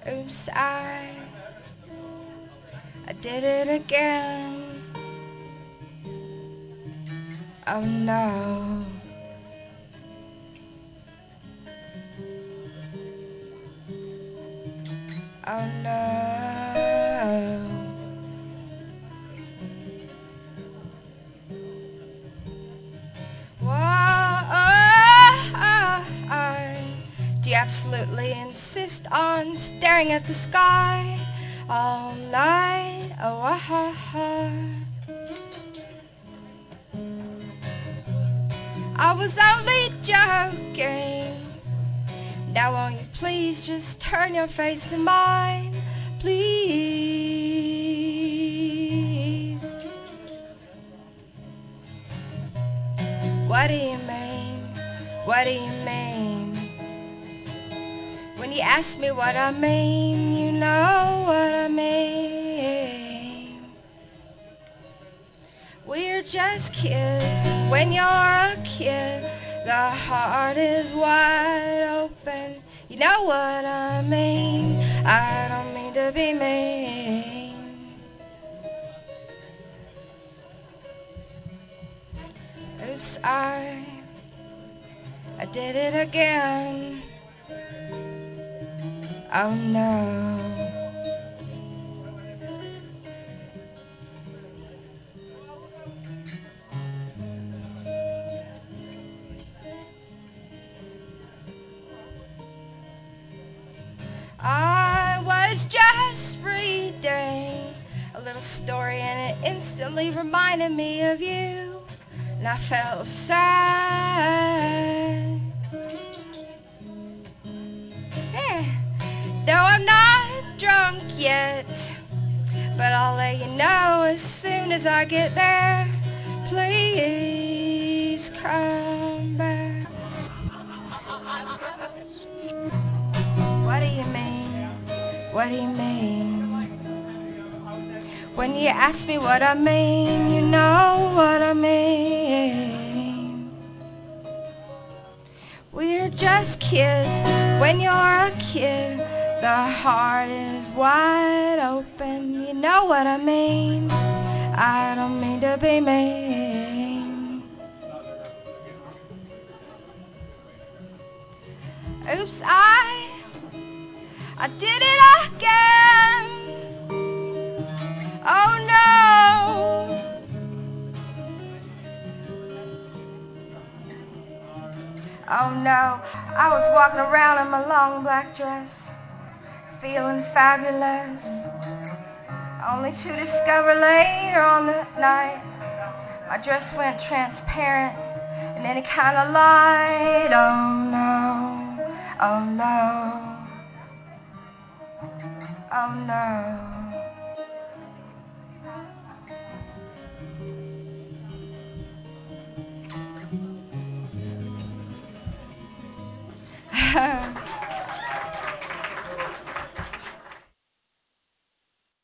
Oops, I did it again. Oh no. Oh no. Why do you absolutely insist on staring at the sky all night? Oh, I was only joking. Now won't you please just turn your face to mine, please? What do you mean? What do you mean? When you ask me what I mean, you know what I mean. We're just kids. When you're a kid, the heart is wide open. You know what I mean. I don't mean to be mean. Oops, I did it again. Oh no. I was just reading a little story and it instantly reminded me of you, and I felt sad. Yeah. Though I'm not drunk yet, but I'll let you know as soon as I get there. Please come back. What do you mean? What do you mean? When you ask me what I mean, you know what I mean. We're just kids. When you're a kid, the heart is wide open. You know what I mean. I don't mean to be mean. Oops, I did it again. Oh no. Oh no. I was walking around in my long black dress, feeling fabulous, only to discover later on the night my dress went transparent in any kind of light. Oh no. Oh no. Oh no.